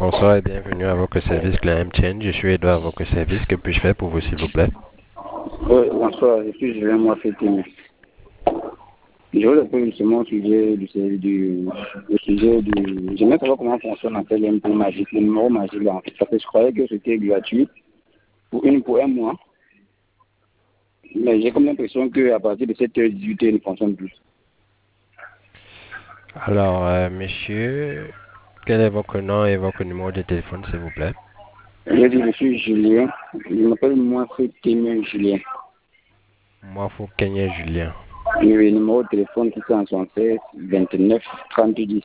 Bonsoir et bienvenue à votre service Clan MTN. Je suis Edouard à votre service. Que puis-je faire pour vous, s'il vous plaît? Oui, bonsoir, je suis Julien Moissé-Témé. Je voulais poser justement au sujet du. J'aimerais savoir comment fonctionne en fait l'impôt magique, le numéro magique là, en fait. Parce que je croyais que c'était gratuit pour un mois. Mais j'ai comme l'impression qu'à partir de 7h18, il ne fonctionne plus. Alors, monsieur, quel est votre nom et votre numéro de téléphone, s'il vous plaît? Je suis Julien. Je m'appelle Moissé-Témé Julien. Moi, faut Kenya Julien. Et le numéro de téléphone 676 29 30 10.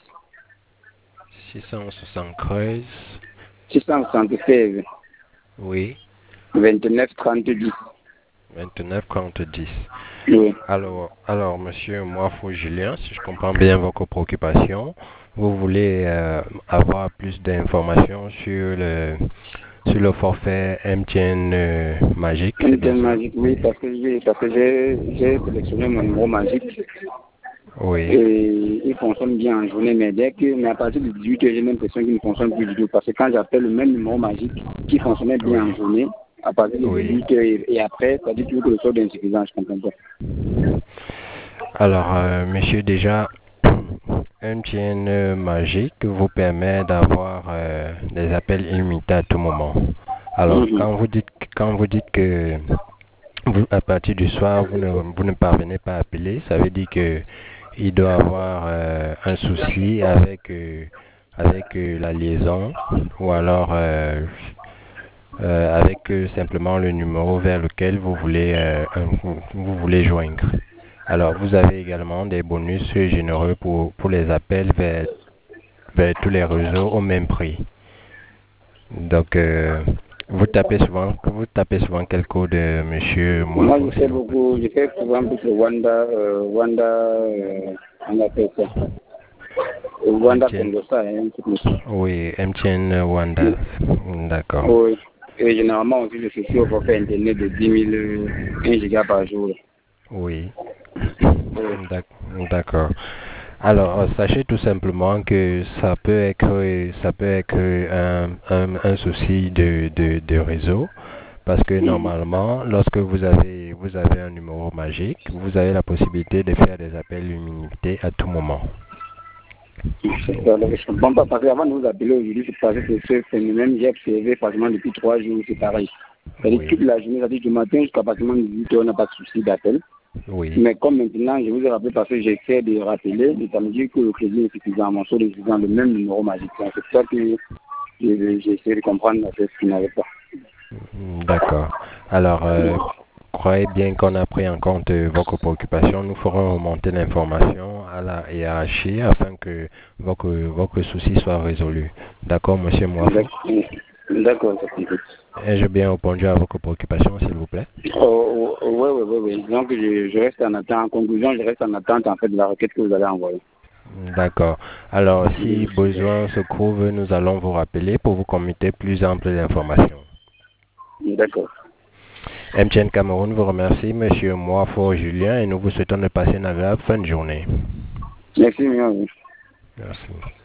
673. 676 Oui. 29 30 10. 29 40 10. Oui. Alors, monsieur Moifou Julien, si je comprends bien votre préoccupation, vous voulez avoir plus d'informations sur le forfait MTN magique, c'est bien MTN ça? magique, oui, parce que j'ai sélectionné mon numéro magique Oui. et il fonctionne bien en journée, mais à partir de 18h, j'ai l'impression qu'il ne fonctionne plus du tout. Parce que quand j'appelle le même numéro magique qui fonctionnait bien Oui. en journée, à partir de Oui. 18h et après, ça dit toujours que le solde est insuffisant, je comprends pas. Alors, monsieur, déjà, MTN magique vous permet d'avoir des appels illimités à tout moment. Alors, Mhm. quand vous dites que vous, à partir du soir, vous ne parvenez pas à appeler, ça veut dire que il doit avoir un souci avec la liaison ou alors avec simplement le numéro vers lequel vous voulez joindre. Alors, vous avez également des bonus généreux pour les appels vers tous les réseaux au même prix. Donc, vous tapez souvent quel code, monsieur Moi, Moifou, s'il vous plaît? je fais souvent plus le on appelle ça, le Wanda MTN. Condosa, hein, un truc comme ça. Oui, MTN Wanda. D'accord. Oui. Et généralement aussi, je suis au forfait internet de 10 000 1 giga par jour. Oui. Oui. D'accord. Alors, sachez tout simplement que ça peut être un souci de réseau, parce que Mhm. normalement, lorsque vous avez un numéro magique, vous avez la possibilité de faire des appels illimités à tout moment. Je comprends pas parce qu'avant de vous appeler aujourd'hui, c'est parce que ce phénomène, j'ai observé pratiquement depuis 3 jours, c'est pareil. C'est-à-dire toute Oui, la journée, c'est-à-dire du matin jusqu'à pratiquement 18h, on n'a pas de souci d'appel. oui. Mais comme maintenant, je vous ai rappelé parce que j'essaie de rappeler, et ça me dit que le crédit est suffisant, mon solde est suffisant, le même numéro magique. Donc, c'est ça que j'essaie de comprendre ce qu'il n'avait pas. D'accord. Alors, croyez bien qu'on a pris en compte votre préoccupation. Nous ferons remonter l'information à la hiérarchie afin que votre souci soit résolu. D'accord, monsieur Moifou? D'accord, ça compris. Ai-je bien répondu à votre préoccupation, s'il vous plaît? Oui. Donc, je reste en attente. En conclusion, je reste en attente en fait de la requête que vous allez envoyer. D'accord. Alors, si besoin se trouve, nous allons vous rappeler pour vous communiquer plus ample d'informations. D'accord. MTN Cameroun vous remercie, monsieur Moifou Julien, et nous vous souhaitons de passer une agréable fin de journée. Merci, bien. Merci.